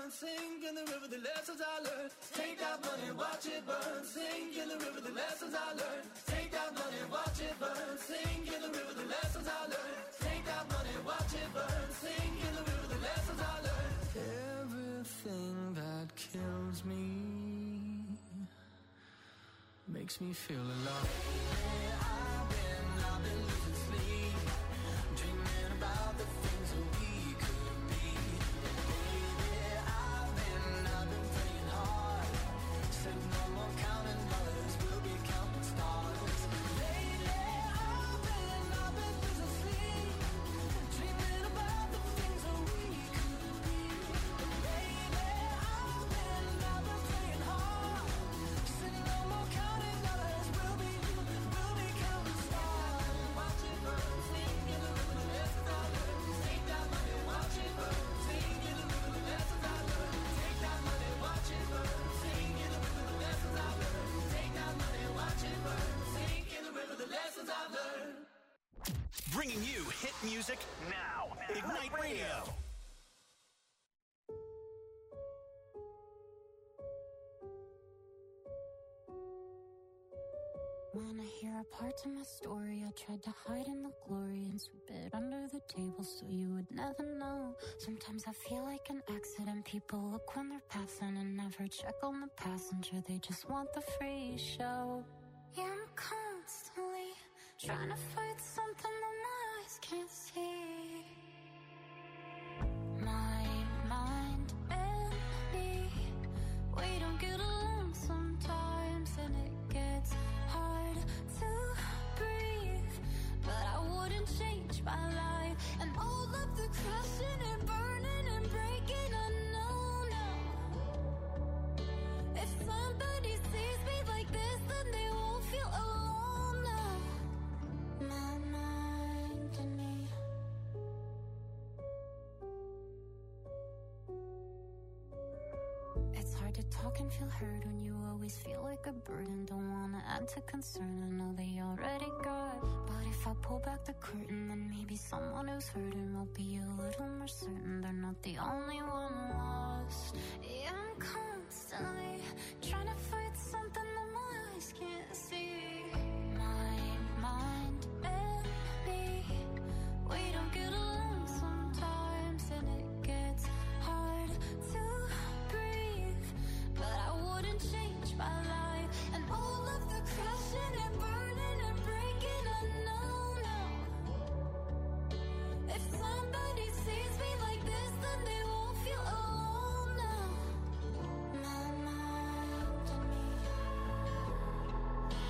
burn. Sink in the river, the lessons I learned. Take that money, watch it burn. Sink in the river, the lessons I learned. Take that money, watch it burn. Sink in the river, the lessons I learned. Take that money, watch it burn. Sink in the river, the lessons I learned. Everything that kills me makes me feel alive. I've been losing sleep, dreaming about the things that we could be. Baby, I've been praying hard. Said no more counting dollars, we'll be counting stars. Lately, I've been losing sleep, dreaming about the things that we could be. Baby, I've been praying hard. Said no more counting dollars, we'll be counting stars. Watch it burn, sing in the river, the lessons I learned. Take that money, watch it burn, sing in the river, the lessons I learned. Take that money, watch it burn, sing in the river, the lessons I learned. Take that money, watch it burn, sing in the river, the lessons I learned. Bringing you hit music now. Ignite Radio. When I hear a part of my story, I tried to hide in the glory and sweep it under the table so you would never know. Sometimes I feel like an accident. People look when they're passing and never check on the passenger. They just want the free show. Yeah, I'm constantly trying to fight something that my eyes can't see. My mind and me, we don't get along sometimes, and it gets hard to breathe. But I wouldn't change my life and all of the crashing and burning and breaking. I know now, if somebody sees me like this, then they won't feel alone now. My mind and me. It's hard to talk and feel heard when you always feel like a burden. Don't wanna add to concern, I know they already got. But if I pull back the curtain, then maybe someone who's hurting will be a little more certain they're not the only one lost. Yeah, I'm constantly trying to fight something that my eyes can't see. My mind and me, we don't get along sometimes, and it gets hard to breathe. But I wouldn't change my life and all of the crashing and burning and breaking. I know now, if somebody sees me like this, then they won't feel alone now. My mind and me.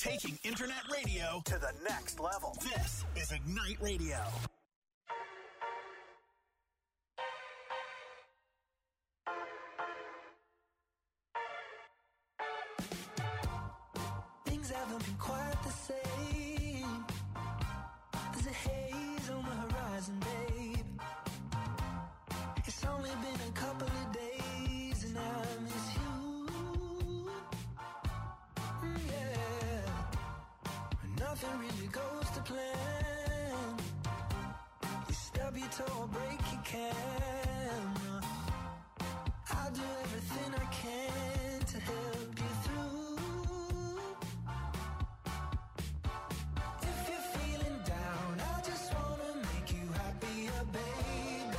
Taking internet radio to the next level. This is Ignite Radio. Things haven't been quite the same. There's a haze on the horizon, babe. It's only been a couple of days and I miss you. Yeah. Nothing really goes to plan. You stub your toe or break your camera. I'll do everything I can to help you through. If you're feeling down, I just wanna make you happier, baby.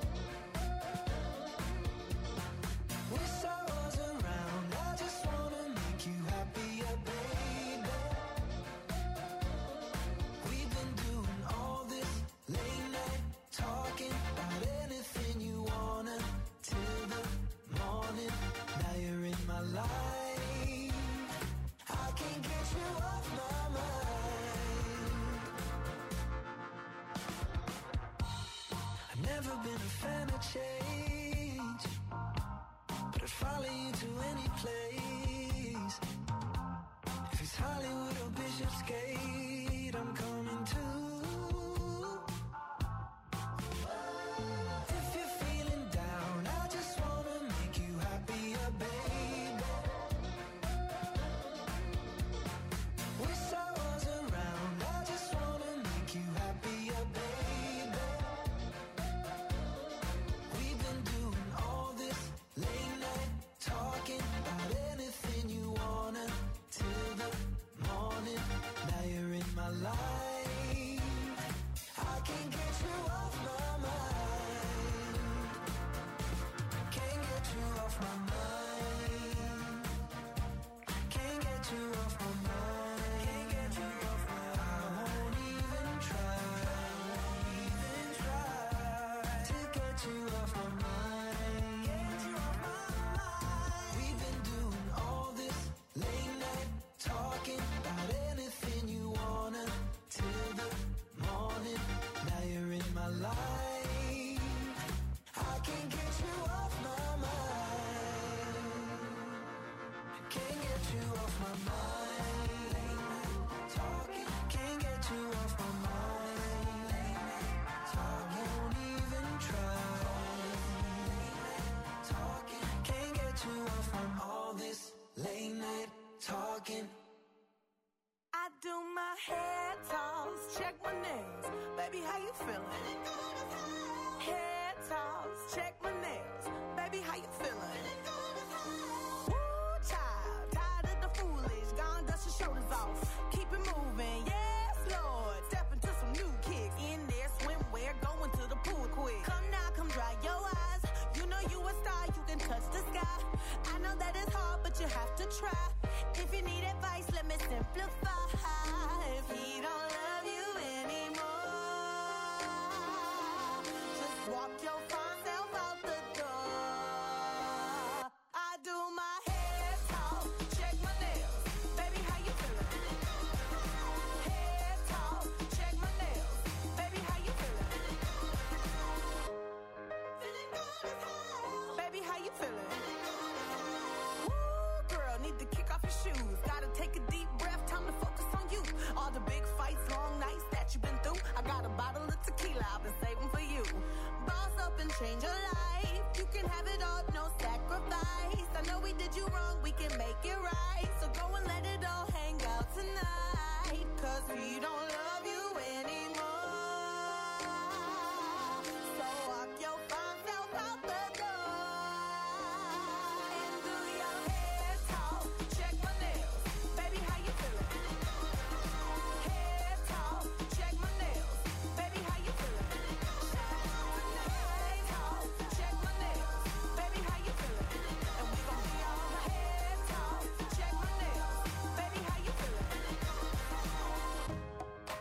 Wish I was around, I just wanna make you happier, baby. We've been doing all this late night talking about anything you wanna till the morning. Now you're in my life. I can't get you off my mind. I've never been a fan of change, but I'd follow you to any place. If it's Hollywood or Bishopsgate, I'm coming too. If you're feeling down, I just wanna make you happier, baby. Wish I was around, I just wanna make you happier, baby. We've been doing all this late night talking about anything you wanna till the morning. Now you're in my life. I can't get you off my mind. Can't get you off my mind. Can't get you off my mind. Can't get you off my mind. I won't even try to get you off my mind. Get you off my mind. We've been doing all this late night talking about anything you wanna till the morning. Now you're in my life. I can't get you off my mind. Can't get you off my mind. Late night talking. Can't get you off my mind. Late night talking. Won't even try. Late night talking. Can't get you off from all this late night talking. I do my hair toss, check my nails. Baby, how you feeling? Hair toss, check my nails. Baby, how you feeling? Woo, child, tired of the foolish. Gone, dust your shoulders off. Keep it moving, yes, Lord. Step into some new kicks. In there, swimwear, going to the pool quick. Come now, come dry your eyes. You know you a star, you can touch the sky. I know that it's hard, but you have to try. If you need advice, let me simplify. If he don't love you anymore, just walk your fine self out the door. I do my hair talk, check my nails. Baby, how you feeling? Hair talk, check my nails. Baby, how you feeling? Feeling good as hell. Baby, how you feeling? Woo, girl, need to kick off your shoes. Gotta take a deep breath, time to focus on you. All the big fights, long nights that you've been through. I got a bottle of tequila I've been saving for you. Boss up and change your life. You can have it all, no sacrifice. I know we did you wrong, we can make it right. So go and let it all hang out tonight. Cause we don't love you anymore. So walk your fine self out the door. And do your hair talk, check my nails. Baby, how you feeling? Hair talk, check my nails. Baby, how you feeling? Hair talk, check my nails. Baby, how you feeling? And we gon' be all hair talk, check my nails. Baby, how you feeling?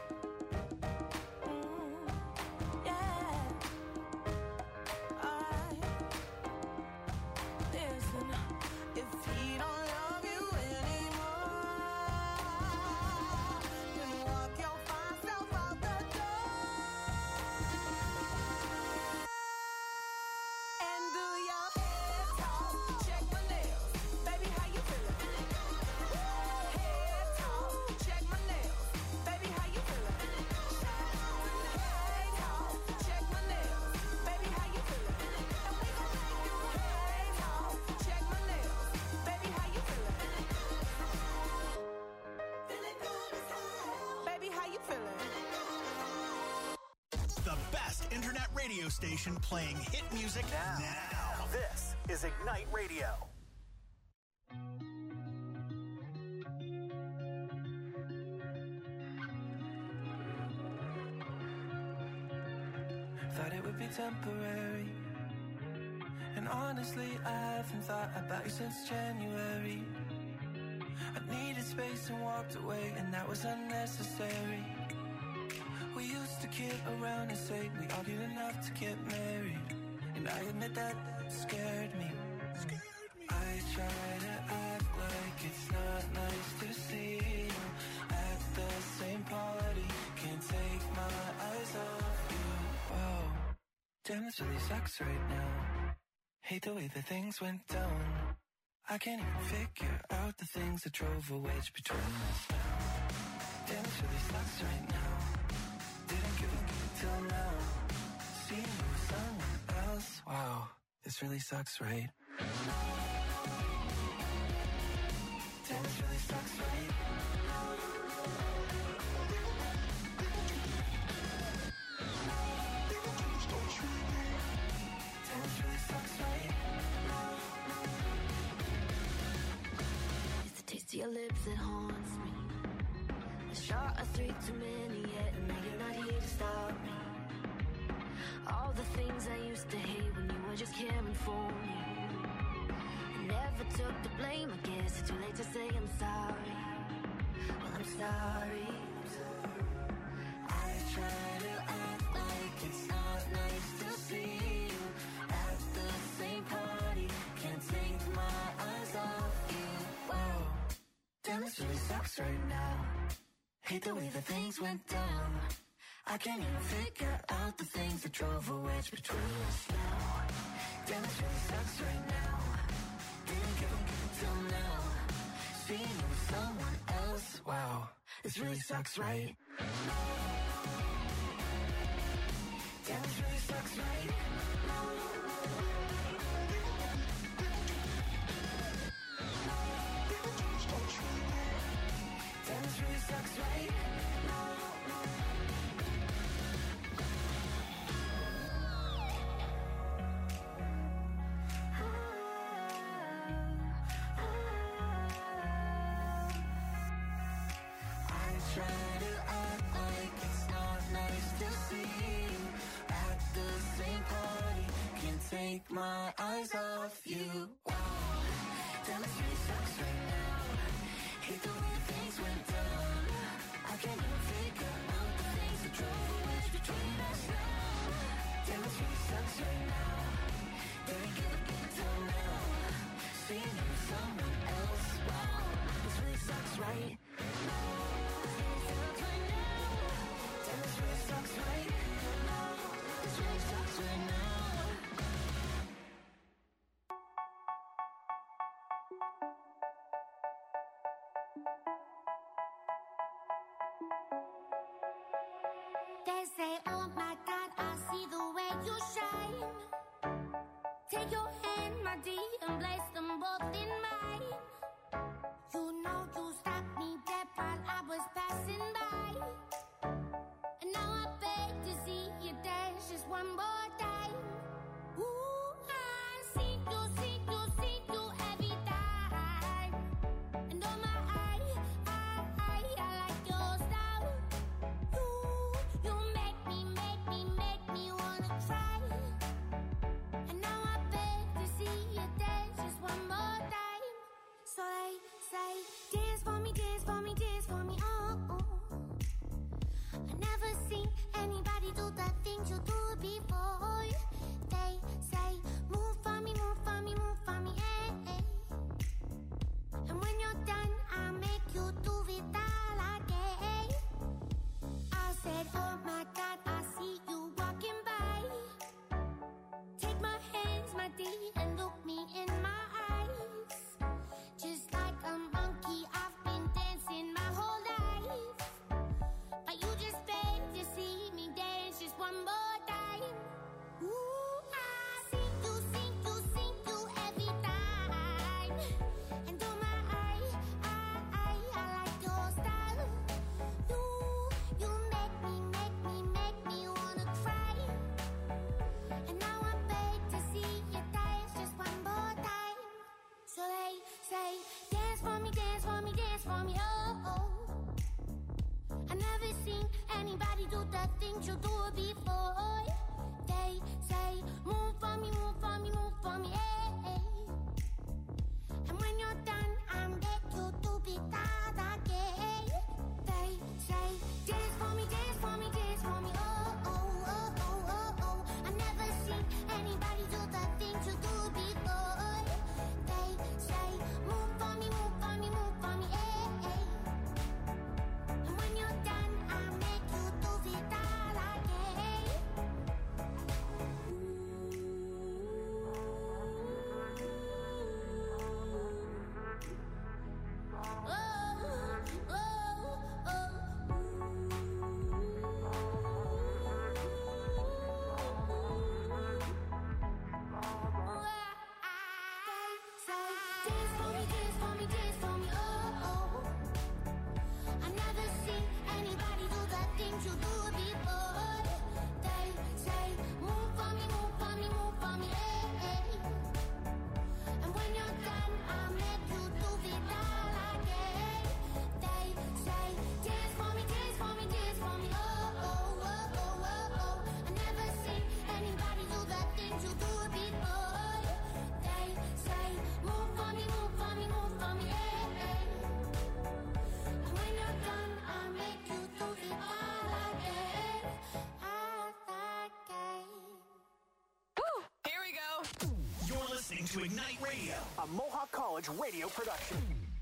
radio station playing hit music now. This is Ignite Radio. Thought it would be temporary, and honestly I haven't thought about you since January. I needed space and walked away, and that was unnecessary. We used to kid around and say we argued enough to get married, and I admit that scared me. I try to act like it's not nice to see you at the same party. Can't take my eyes off you. Whoa, damn, this really sucks right now. Hate the way that things went down. I can't even figure out the things that drove a wedge between us now. Damn, this really sucks right now. Didn't give a till now. Seeing you with someone else. Wow, this really sucks, right? Damn, this really sucks, right? Damn, this really sucks, right? It's the taste of your lips that haunts me. A shot of 3 too many yet, and now you're not here to stop me. All the things I used to hate when you were just caring for me. I never took the blame, I guess it's too late to say I'm sorry. Well, I'm sorry. I try to act like it's not nice to see you at the same party. Can't take my eyes off you. Wow, damn, this really sucks right now. Hate the way that things went down. I can't even figure out the things that drove a wedge between us now. Damn, this really sucks right now. Didn't give a till now. Seeing you with someone else. Wow, this really sucks, right? Damn, this really sucks, right? Damn, this really sucks, right? Try to act like it's not nice to see you at the same party. Can't take my eyes off you. Wow, damn, this really sucks right now. Hate the way things went down. I can't even figure out the things that drove a wedge between us now. Damn, this really sucks right now. Didn't give a till now. Seeing you with someone else. Wow, this really sucks, right? This really sucks right now. This really sucks right now. They say, oh my God, I see the way you shine. Take your hand, my dear, and place them both in mine. You know you stopped me dead while I was passing by. And now I beg to see you dance just one more time. Ooh, I see you every time. And oh my, I like your style. You make me wanna try. And now I beg to see you dance just one more time. the things you do before. They say, move for me, move for me, move for me, hey. And when you're done, I make you do be that again. They say, dance for me, dance for me, dance for me, oh, oh, oh, oh, oh, oh. I never seen anybody do the things you do before. They say, move for me, move for me, move for me, hey. And when you're done, I make you do be that again. To Ignite Radio, a Mohawk College radio production.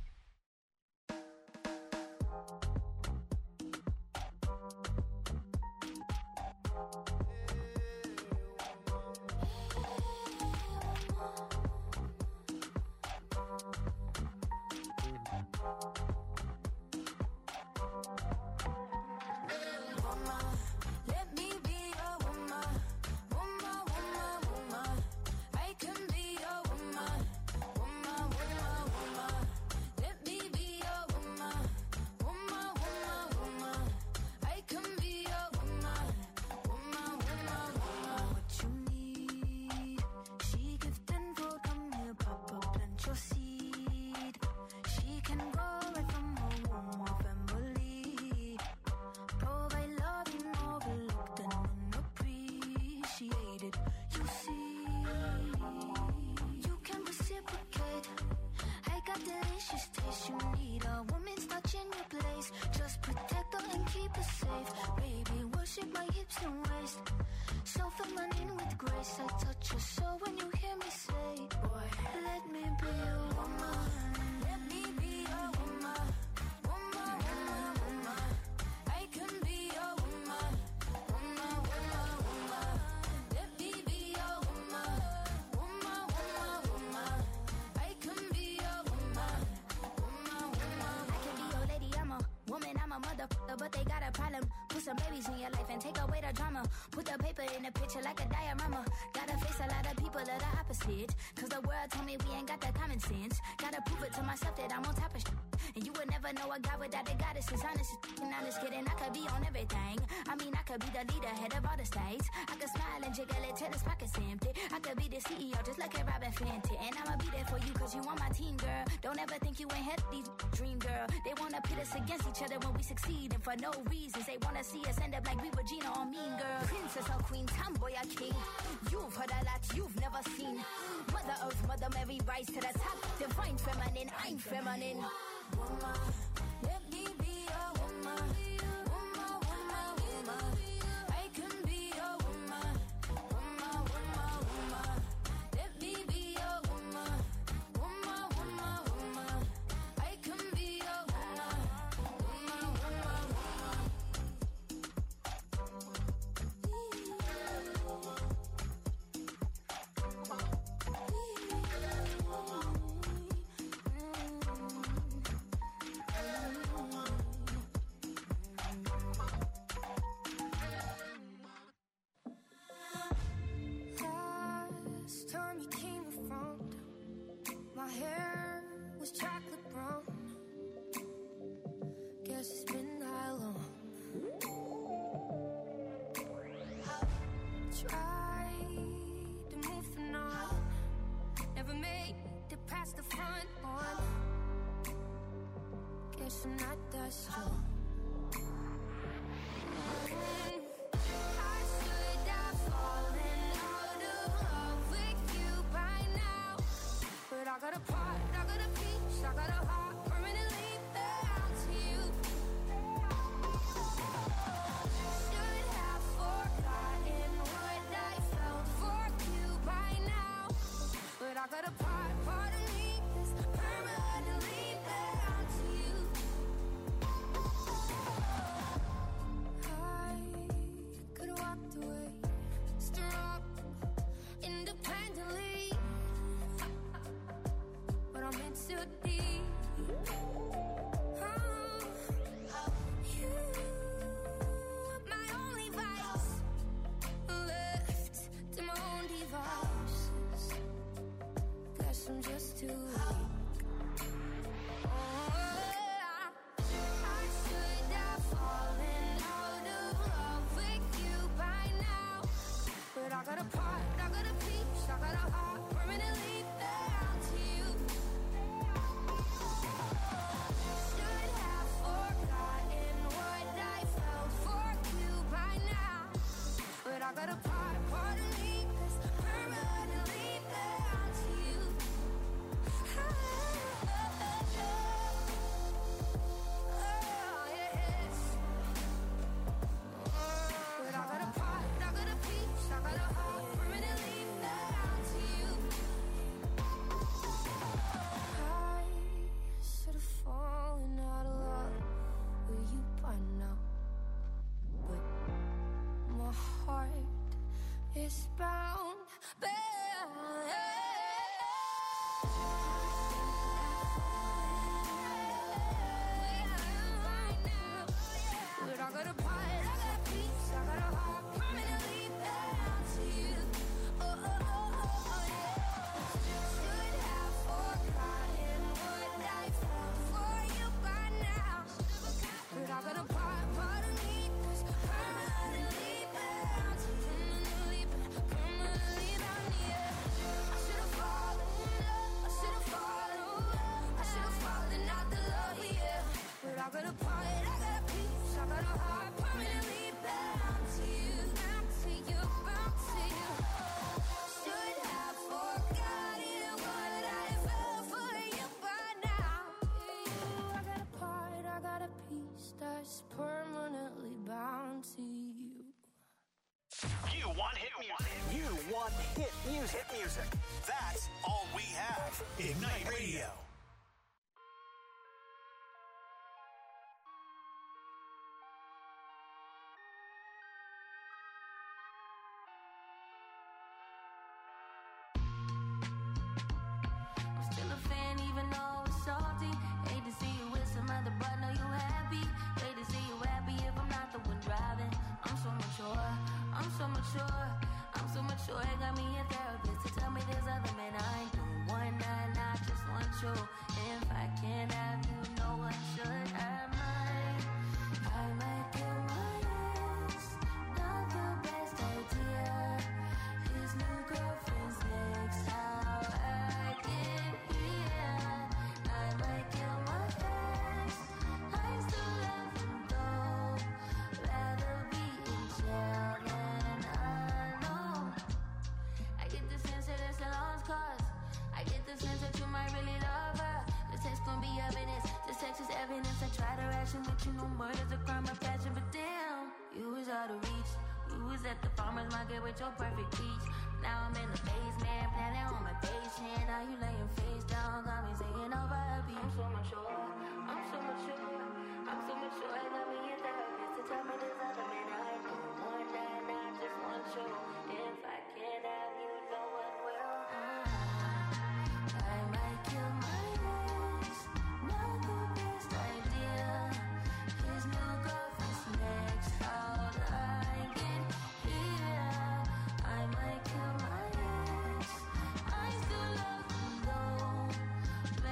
But they got a problem. Put some babies in your life and take away the drama. Put the paper in the picture like a diorama. Gotta face a lot of people that are opposite. Cause the world told me we ain't got that common sense. Gotta prove it to myself that I'm on top of shit. And you would never know a guy without a goddess. Is honest and honest kidding. I could be on everything. I mean, I could be the leader, head of all the states. I could smile and jiggle it till his pockets empty. I could be the CEO, just like a Robin Fenty. And I'ma be there for you cause you on my team, girl. Don't ever think you ain't had these dream, girl. They wanna pit us against each other when we succeed. And for no reasons, they wanna see us end up like we Regina or Mean Girl. Princess or Queen, tomboy or king. You've heard a lot you've never seen. Mother Earth, Mother Mary, rise to the top. Divine feminine, I'm feminine. Woman, let me be a woman. Woman, woman, woman. I can be a woman. Woman, woman, woman. Let me be a woman. Woman, woman, woman. I can be a woman. Woman, woman, woman. Last time you came around, my hair was chocolate brown. Guess it's been that long. Tried to move on, never made it past the front one. Guess I'm not that strong. part, I got a piece, I got a heart permanently bound to you. Should have forgotten what I felt for you by now, but I got a part of me that's permanently bound to you. I could have walked away, strong, independently, but I'm in too deep. You, my only vice, left to my own devices. Guess I'm just too weak. I should have fallen out of love with you by now, but I got a part, I got a piece, I got a heart permanently bound to you. Should have forgotten what I felt for you by now, but I got a part of me that's permanently bound to you. Oh, yes. But I got a part, I got a piece, I got a heart permanently bound to you. I should have fallen out of love with you by now, but my heart is bound, but I got a part, I got a piece, I got a heart permanently bound to you. Oh, yeah. Should have forgotten what I felt for you by now, but I got a part of me that's permanently bound to you. Permanently bound to you. I should have fallen in love, I should have fallen out the love, yeah. But I got a part, I got a piece, I got a heart permanently bound to you, bound to you, bound to you. Should have forgotten what I felt for you by now. I got a part, I got a piece that's permanently bound to you. You want hit music. You want hit music. Hit music. That's all we have. Ignite Radio. I'm still a fan even though it's salty. Hate to see you with some other, but know you happy. Hate to see you happy if I'm not the one driving. I'm so mature, I'm so mature, I'm so mature. It got me a therapist to tell me there's other men I ain't doing one night, I just want you. If I can't have you, no one should have mine. I might kill my ex, not the best idea. His new girlfriend's next, how I get here. I might kill my ex, I still love him though. Rather be in jail than alone. I get the sense that it's a lost cause. I get the sense that you might really love her. The text gon' be evidence, this text is evidence. I try to ration, but you know murder's a crime of passion. But damn, you was out of reach. You was at the farmer's market with your perfect peach. Now I'm in the basement, planning on my patient. Now you laying face down, got me singing over a beat. I'm so mature, I'm so mature, I'm so mature. I got me a therapist to tell me there's other men I ain't doing one night, I just want you. If I can't have you, no one will. I might kill my ex, not the best idea. His new girlfriend's next, how'd I get here? I might kill my ex, I still love him though.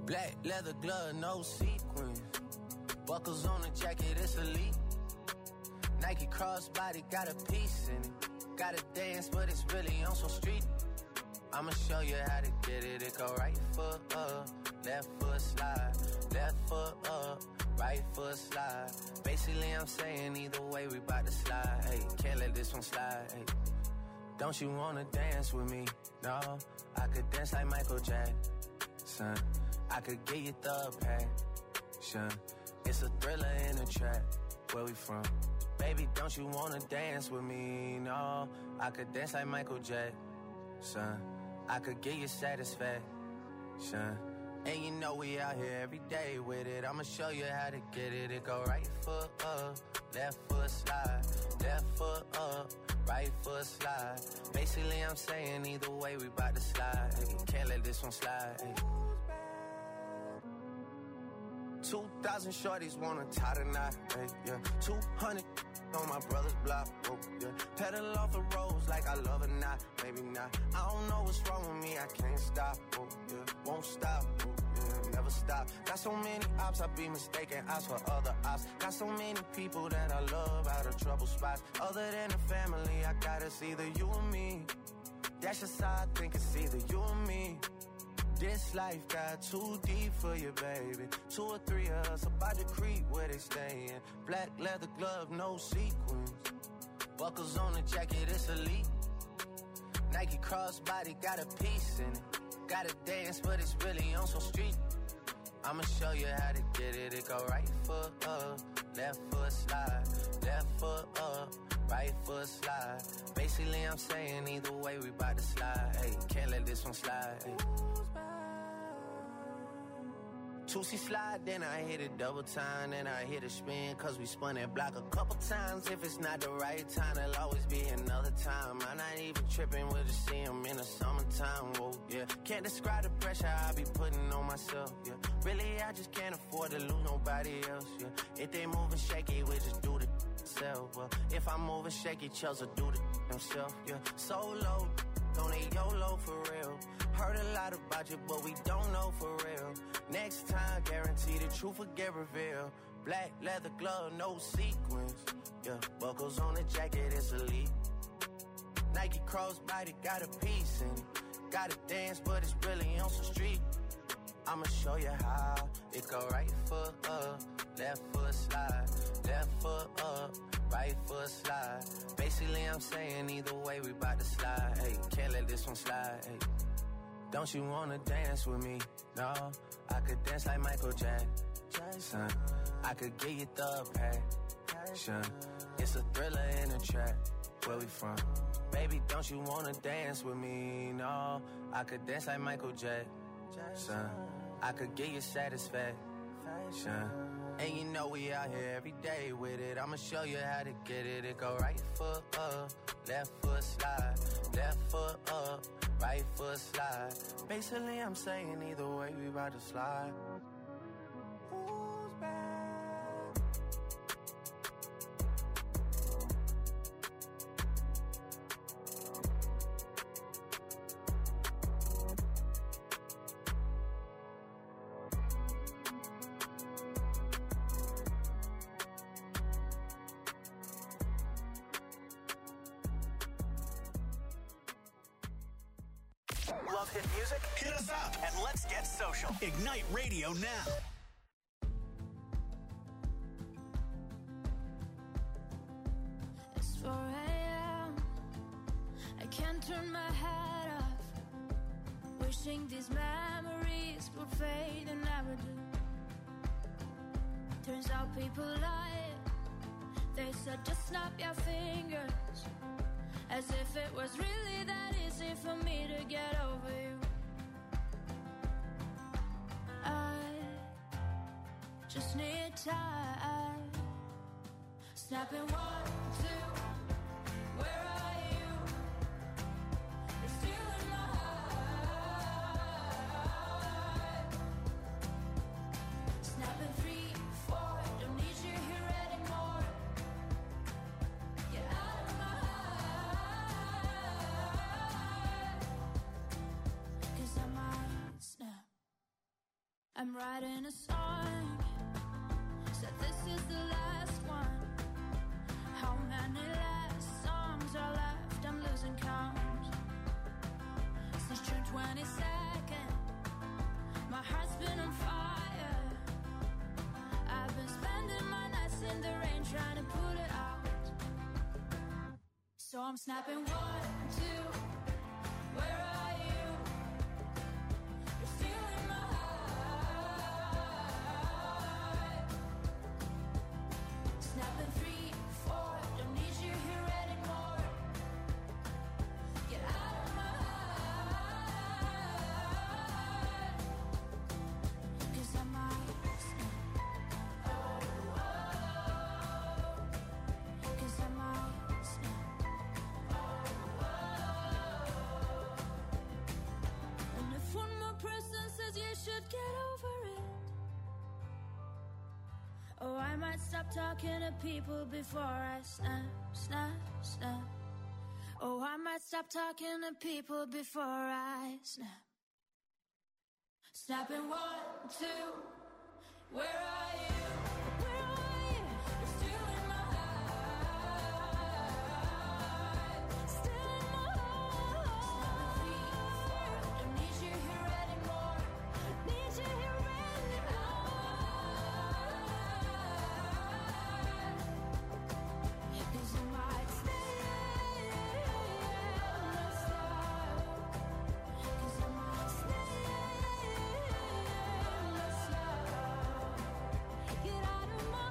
Black leather glove, no sequins. Buckles on the jacket, it's elite. Nike crossbody, got a piece in it. Gotta dance, but it's really on some street. I'ma show you how to get it. It go right foot up, left foot slide. Left foot up, right foot slide. Basically, I'm saying either way, we bout to slide. Hey, can't let this one slide. Hey. Don't you wanna dance with me? No, I could dance like Michael Jackson. I could get you the passion. It's a thriller in a trap. Where we from? Baby, don't you wanna dance with me? No, I could dance like Michael Jackson. I could get you satisfaction. And you know we out here every day with it. I'ma show you how to get it. It go right foot up, left foot slide. Left foot up, right foot slide. Basically, I'm saying either way, we bout to slide. Hey, can't let this one slide. Hey. 2,000 shorties wanna tie the knot. Hey, yeah. 200 on my brother's block. Oh, yeah. Pedal off the roads like I love or not. Maybe not. I don't know what's wrong with me. I can't stop. Oh, yeah. Won't stop. Oh, yeah. Never stop. Got so many ops, I be mistaken ops for other ops. Got so many people that I love out of trouble spots. Other than the family, I got it's either you or me. That's just how I think it's either you or me. This life got too deep for you, baby. 2 or 3 of us about to creep where they stayin'. Black leather glove, no sequins. Buckles on the jacket, it's elite. Nike crossbody, got a piece in it. Gotta dance, but it's really on some street. I'ma show you how to get it. It go right foot up, left foot slide. Left foot up, right foot slide. Basically, I'm saying either way, we bout to slide. Hey, can't let this one slide. Hey. 2C slide, then I hit it double time, then I hit a spin, cause we spun that block a couple times. If it's not the right time, there'll always be another time. I'm not even tripping, we'll just see him in the summertime, whoa, yeah. Can't describe the pressure I be putting on myself, yeah. Really, I just can't afford to lose nobody else, yeah. If they moving shaky, we just do the self, well. If I'm moving shaky, Chelsea do the himself, yeah. Solo, don't need YOLO for real. Heard a lot about you, but we don't know for real. Next time, guarantee the truth will get revealed. Black leather glove, no sequins. Yeah, buckles on the jacket, it's elite. Nike crossbody, got a piece in it. Gotta dance, but it's really on some street. I'ma show you how. It go right foot up, left foot slide. Left foot up, right foot slide. Basically, I'm saying either way, we bout to slide. Hey, can't let this one slide. Hey. Don't you wanna dance with me? No, I could dance like Michael Jackson. I could get you the passion. It's a thriller in a trap. Where we from? Baby, don't you wanna dance with me? No, I could dance like Michael Jackson. I could get you satisfaction. And you know we out here every day with it. I'ma show you how to get it. It go right foot up, left foot slide. Left foot up, right foot slide. Basically, I'm saying either way, we about to slide. Who's back? Love hit music? Hit us up and let's get social. Ignite Radio now. It's 4 a.m. I can't turn my head off. Wishing these memories would fade and never do. Turns out people lie. They said just snap your fingers. As if it was really that easy for me to get over you. I just need time. Snapping 1, 2, where are you? You're still in my heart. Snapping 3, 4, don't need you here anymore. Get out of my heart. 'Cause I might snap. I'm writing a song. Said this is the last one. How many last songs are left? I'm losing count. Since June 22nd, my heart's been on fire. I've been spending my nights in the rain trying to put it out. So I'm snapping 1, 2. Where are you? You're still in my heart. Snapping 3, 4. Don't need you here anymore. Get out of my heart. 'Cause I might snap. Oh, oh. 'Cause I might snap. And if one more person says you should get over it, oh, I might stop talking to people before I snap, snap, snap. Oh, I might stop talking to people before I snap. Snapping 1, 2. Where are you? Where are you? You're still in my heart. Still in my heart. Don't need you here anymore. Need you here anymore. 'Cause you might stay. 'Cause I might stay. Get out of my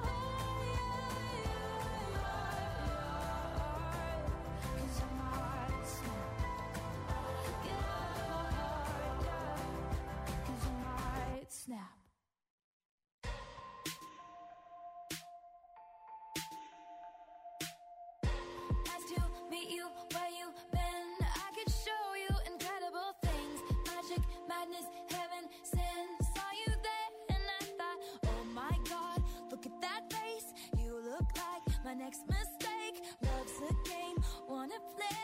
heart. 'Cause I might snap. Get out of my heart, yeah. 'Cause I might snap. Nice to meet you, where you been? I could show you incredible things. Magic, madness, heaven, sin. Saw you there and I thought, oh my God, look at that face. You look like my next mistake. Love's a game, wanna play.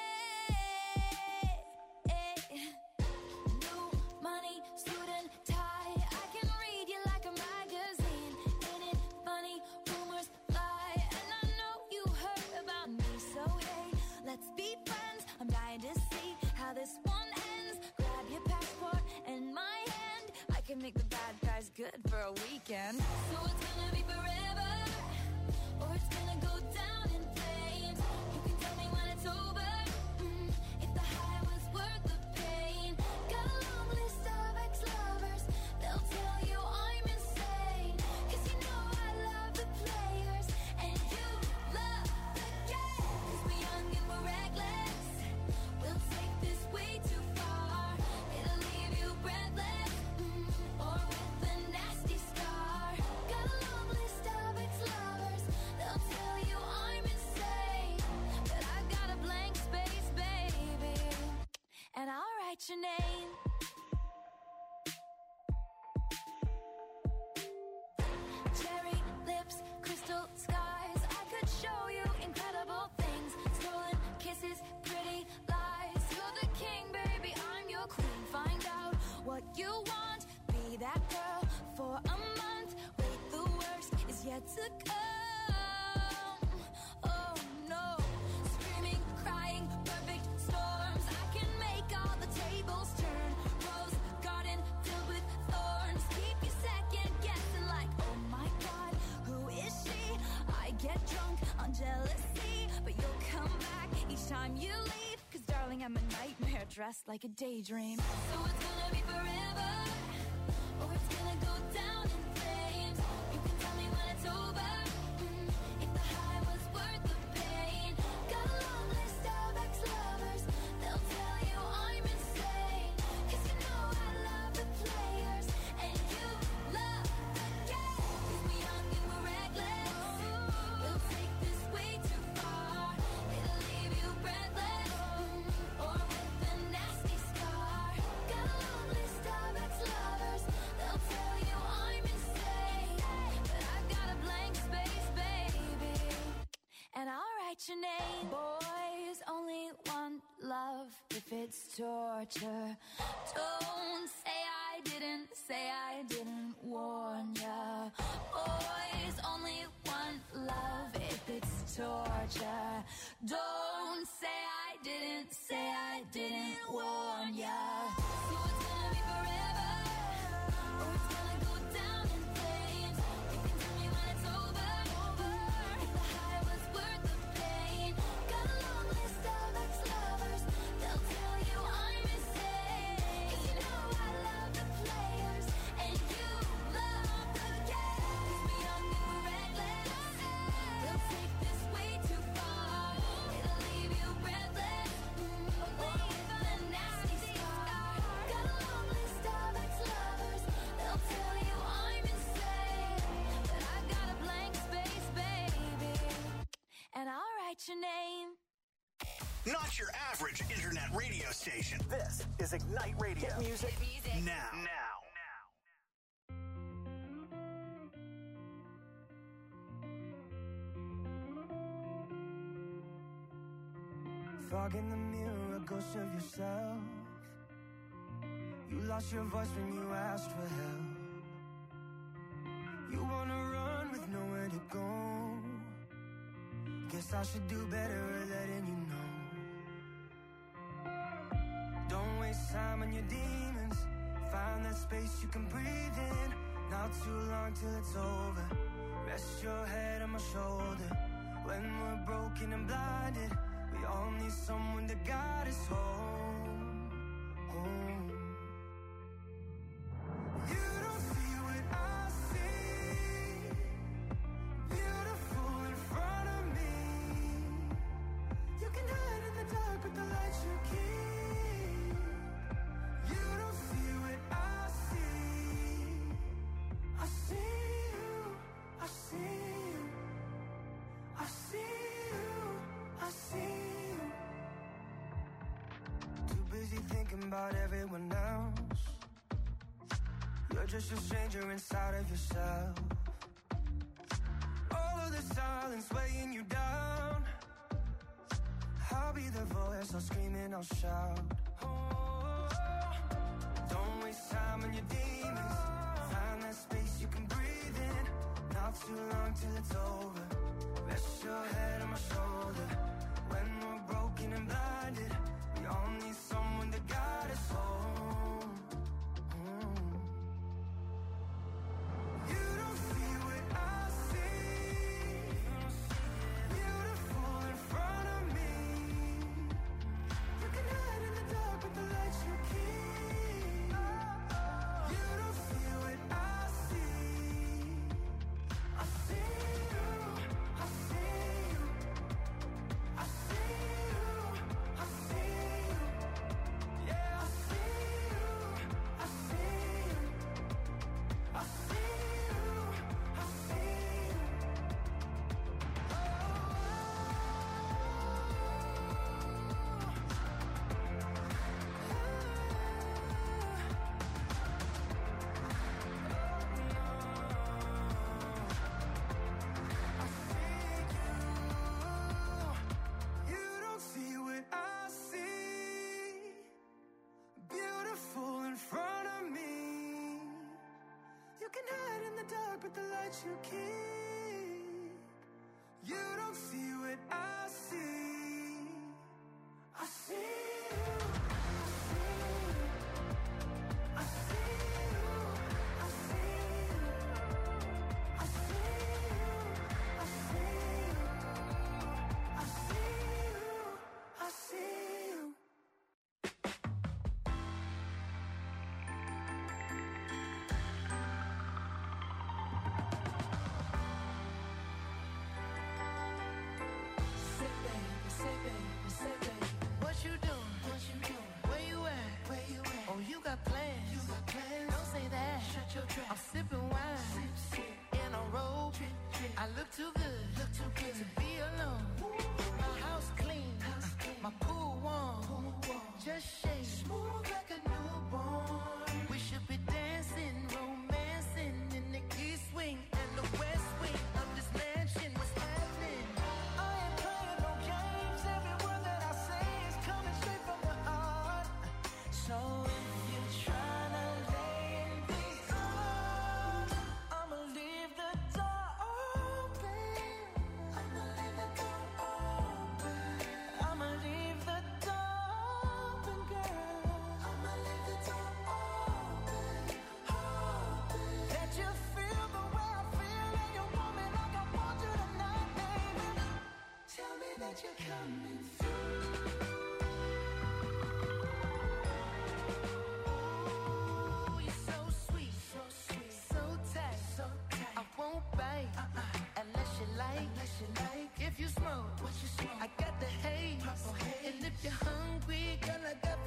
New money, suit and tie. I can read you like a magazine. Ain't it funny? Rumors fly, and I know you heard about me. So hey, let's be friends. I'm dying to see how this one ends. Grab your passport and my hand. I can make the bad guys good for a weekend. So it's gonna be forever, or it's gonna go down in flames. You can tell me when it's over. If the high was worth the pain. Got a long list of ex-lovers. They'll tell you I'm insane. 'Cause you know I love the players and you love the game. 'Cause we're young and we're reckless. We'll take this way too far. It'll leave you breathless, or with a nasty scar. Got a long list of ex-lovers. They'll tell you I'm insane. But I've got a blank space, baby, and I'll write your name. Cherry lips, crystal skies. I could show you incredible things. Stolen kisses, pretty lies. You're the king, baby, I'm your queen. Find out what you want. Be that girl for a month. Wait, the worst is yet to come. Oh no. Screaming, crying, perfect storms. I can make all the tables turn. Rose garden filled with thorns. Keep you second guessing like, oh my God, who is she? I get drunk on jealousy, but you'll come back each time you leave. 'Cause darling, I'm a nightmare dressed like a daydream. So it's gonna be forever, or it's gonna go down in flames. You can tell me when it's over. If the high was worth the pain. Got a long list of ex-lovers. They'll tell you I'm insane. 'Cause you know I love the players and you love the game. 'Cause we're young and we're reckless. We'll take this way too far. It'll leave you breathless, or with a nasty scar. Got a long list of ex-lovers. They'll tell you I'm insane. But I've got a blank space, baby, and I'll write your name. Boys only want love if it's torture. Don't say I didn't didn't say I didn't warn ya. Boys, only want love if it's torture. Don't say I didn't warn ya. So it's gonna be forever, or it's gonna go down in flames. You can tell me when it's over. If the high was worth the pain. Got a long list of ex-lovers. They'll tell you I'm insane. 'Cause you know I love the players and you love the game. 'Cause we're young and we're reckless. They'll take this way too far. It'll leave you breathless. Away from the nasty scar. Got a long list of ex-lovers. They'll tell you I'm insane. But I've got a blank space, baby. And I'll write your name. Not your average internet radio station. This is Ignite Radio. Hit music now. Fog in the mirror, a ghost of yourself. You lost your voice when you asked for help. You wanna run with nowhere to go. Guess I should do better at letting you know. Don't waste time on your demons. Find that space you can breathe in. Not too long till it's over. Rest your head on my shoulder. When we're broken and blinded, we all need someone to guide us home. Home. You don't see what I see. Beautiful in front of me. You can hide in the dark with the lights you keep. You don't see what I see. I see you. I see you. I see you. I see you. Too busy thinking about everyone else. You're just a stranger inside of yourself. All of the silence weighing you down. I'll be the voice, I'll scream and I'll shout. Oh, don't waste time on your demons. Find that space you can breathe in. Not too long till it's over. Rest your head on my shoulder. When we're broken and blinded, we all need someone to guide us home. You don't see what I see. Beautiful in front of me. You can hide in the dark with the lights you keep. You don't see what I see. I see you. I see you. I see you. I see you. Yeah, I see you. I see you. I see you. I see you. You don't see what I see. Beautiful in front of me. You can hide in the dark with the lights you keep. You don't see what I see. I see you. I see you. I see you. I see you. I see you. I see you. I see you. Say baby, what you doing? Where you at? Oh, you got plans. Don't say that. Shut your trap. I'm sipping wine in a robe. I look too good to be alone. My house clean, my pool warm. Just shake smooth like a newborn. We should be dancing, romancing in the east wing and the west wing of this mansion. What's happening? I ain't playing no games. Every word that I say is coming straight from the heart. So if you're trying to lay in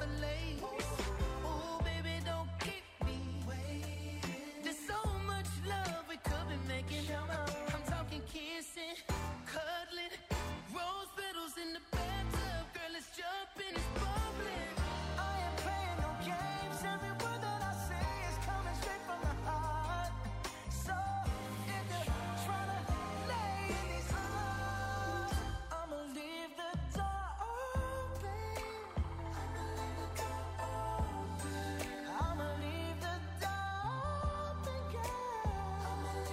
late. Oh, baby, don't keep me waiting. There's so much love we could be making. I'm talking kissing, cuddling, rose petals in the bathtub. Girl, let's jump in, it's bubbling. I ain't playing no games. Every word that I say is coming straight from the heart. So if you're trying to lay in these arms, I'ma leave the door open. I'ma leave the door open, girl.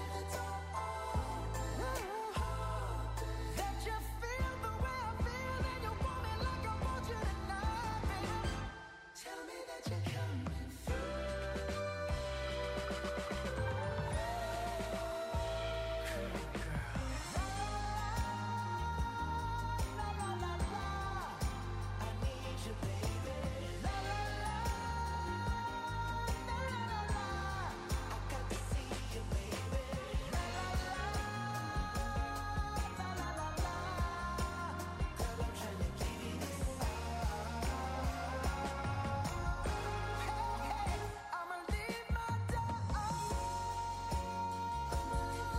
That you feel the way I feel and you want me like I want you tonight, baby. Tell me that you're coming through. La la la la, I need you, baby. La la la, la la la la, I got to see you, baby. La la la, la la la la, girl, I'm trying to give you this I'ma leave my door open. I'ma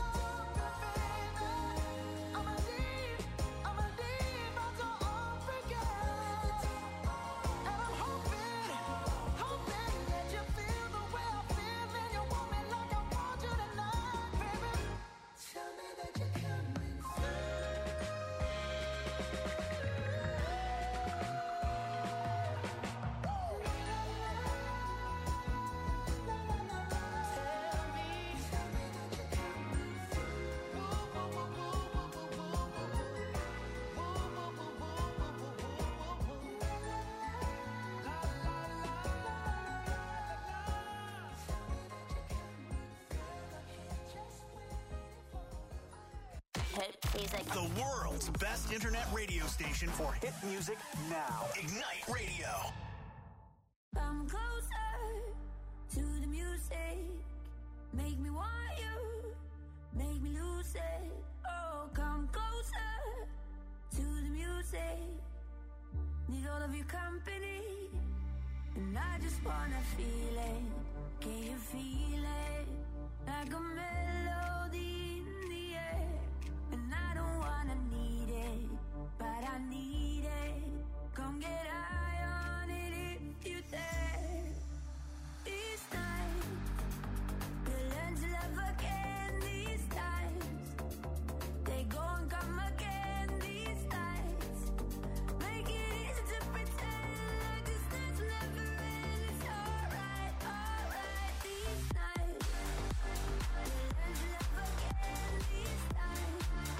leave my door open, girl. And I'm hoping that you feel the way I feel and you want me like I want you tonight, baby. Tell me that you're coming The world's best internet radio station for hit music now. Ignite Radio. Come closer to the music. Make me want you. Make me lose it. Oh, come closer to the music. Need all of your company. And I just wanna feel it. Can you feel it? Like a melody in the air. And I don't wanna need it, but I need it. Come get high on it if you dare. These nights, we'll learn to love again. These times, they go and come again. These nights, make it easy to pretend like this night's never end. It's alright, alright. These nights, we'll learn to love again. These times,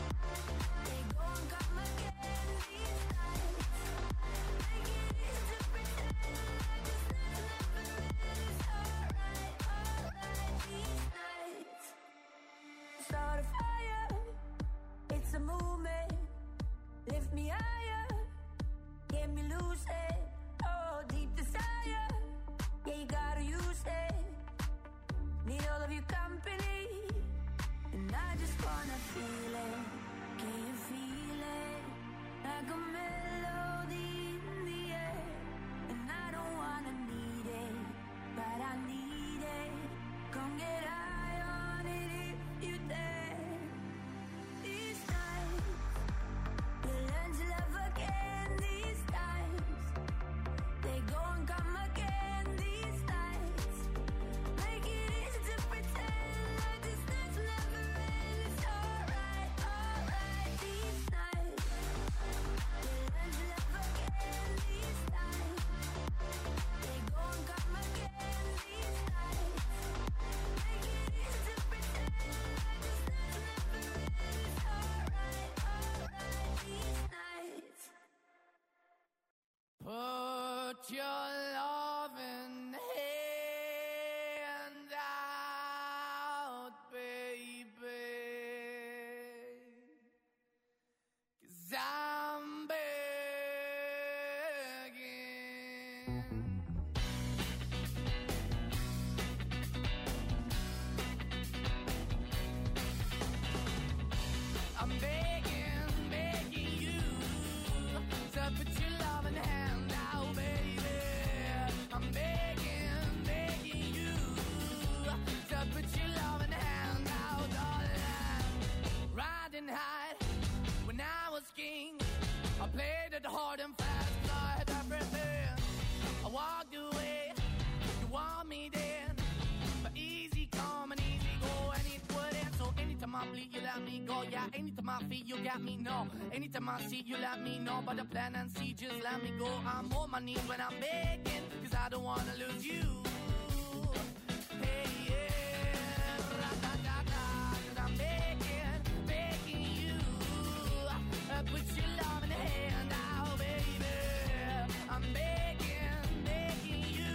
they go and come again. These nights, make it easy to pretend like this night's never end. It's alright, alright. These nights, start a fire. It's a movement. Lift me higher. Get me loose it. Oh, deep desire. Yeah, you gotta use it. Need all of your company. And I just wanna feel it. Can you feel it? Like a melody in the air. And I don't wanna need it, but I need it. Come get high on it if you dare. These nights, we'll learn to love again. These times, they go and come again. These nights, make it easy to pretend like this night's never end. It's alright, alright. These nights, we'll learn to love again. These times, they go and come again. These nights, make it easy to pretend like this night's never end. It's alright, alright. These nights. Put your loving hand out, baby, 'cause I'm begging. I'm begging, begging you to put your loving hand out, baby. didn't hide when I was king. I played it hard and fast, 'cause I had everything. I walked away, you want me then, but easy come and easy go, and it wouldn't. So anytime I bleed, you let me go. Yeah, anytime I feel, you got me, no. Anytime I see, you let me know. But the plan and see, just let me go. I'm on my knees when I'm begging, 'cause I don't wanna lose you. Hey, yeah, ra-da-da-da, 'cause I'm begging, begging you. Put your love in the hand now, baby. I'm begging, begging you.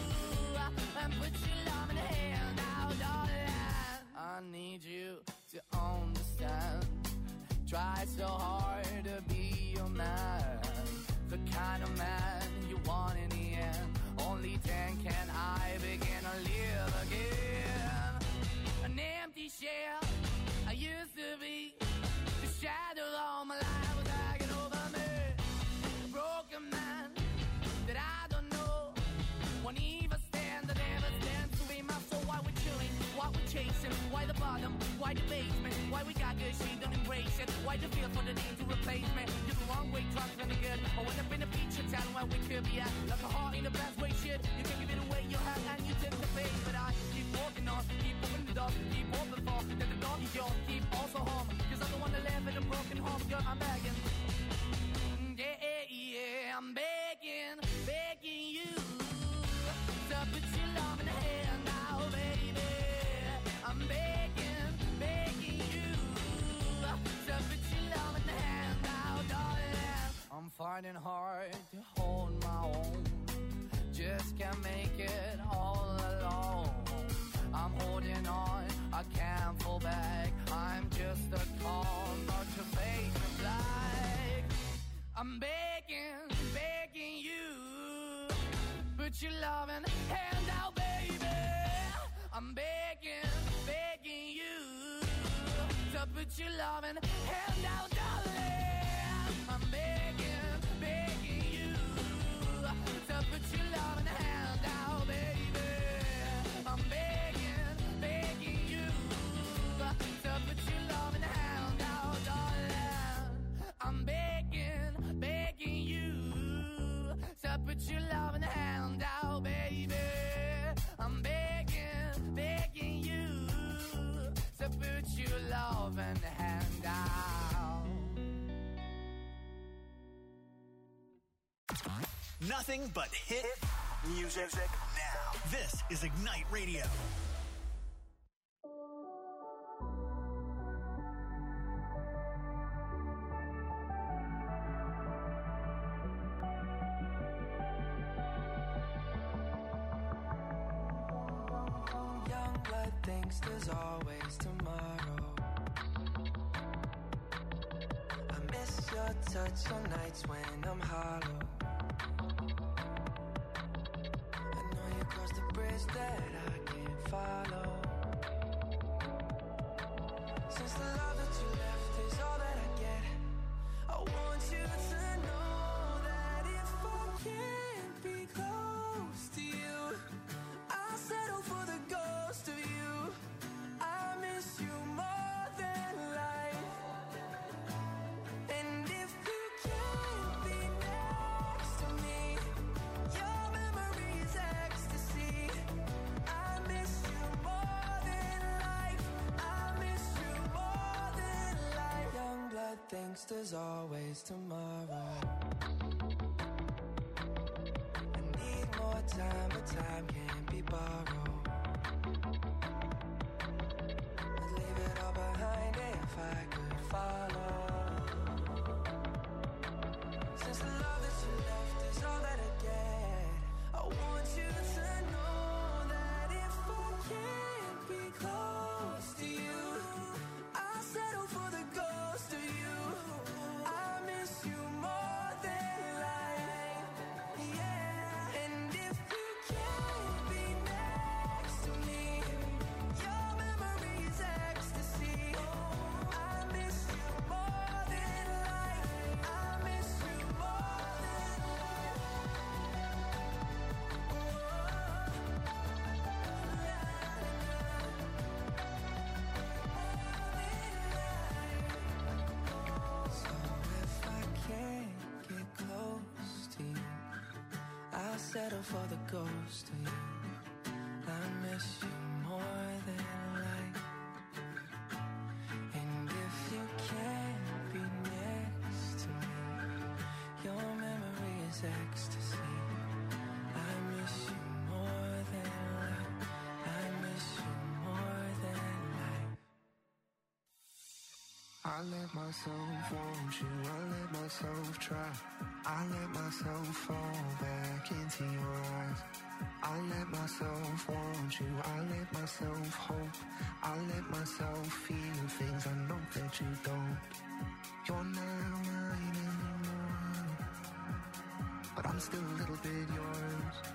Put your love in the hand now, darling. I need you to understand. Try so hard to be your man, the kind of man you want in the end. Only then can I begin to live again. An empty shell I used to be, the shadow all my life was hanging over me. A broken man that I don't know, won't even stand, that never stands to be my soul. Why we're chilling, why we're chasing, why the bottom, why the basement, why we got good, she don't embrace it, why the feel for the need to replace me. You're the wrong way, trying to be good. I went up in a feature town where we could be at, like a heart in the best way, shit. You can give it away, you have, and you take the bait. But I keep walking on, keep opening the door, keep open for, that the door is yours, keep also home. 'Cause I don't wanna live in a broken home, girl, I'm begging. Yeah, yeah, I'm begging, begging you. So put your love in the hand now, baby. I'm begging, begging you. So put your love in the hand now, darling. I'm fighting hard to hold my own, just can't make it all alone. I'm holding on, I can't fall back. I'm just a call, not your face of black. I'm begging, begging you. Put your loving hand out, baby. I'm begging, begging you. So put your loving hand out, darling. I'm begging, begging you. So put your loving hand out, baby. I'm begging, begging you. So put your loving hand out, darling. I'm begging, begging you. So put your loving hand out, baby. I'm begging, begging you. So put your loving hand out. Nothing but hit music now. This is Ignite Radio. Young blood thinks there's always tomorrow. I miss your touch on nights when I'm hollow. I know you crossed the bridge that I can't follow. Since the love that you left is all that I get, I want you to know that if I can't be close to you, I'll settle for the ghost of you. I miss you more than life. And if you can't be next to me, your memory is ecstasy. I miss you more than life. I miss you more than life. Young blood thinks there's always tomorrow. I need more time, but time can't be borrowed. I'd leave it all behind if I could follow. Since the love that you left is all that I get, I want you to know that if I can't be close to you, I'll settle for the ghost of you. I miss you more than life. Yeah. And if you can't be next settle for the ghost of you. I miss you more than life. And if you can't be next to me, your memory is ecstasy. I miss you more than life. I miss you more than life. I let myself want you, I let myself try. I let myself fall back into your eyes. I let myself want you, I let myself hope. I let myself feel things I know that you don't. You're not mine anymore, but I'm still a little bit yours.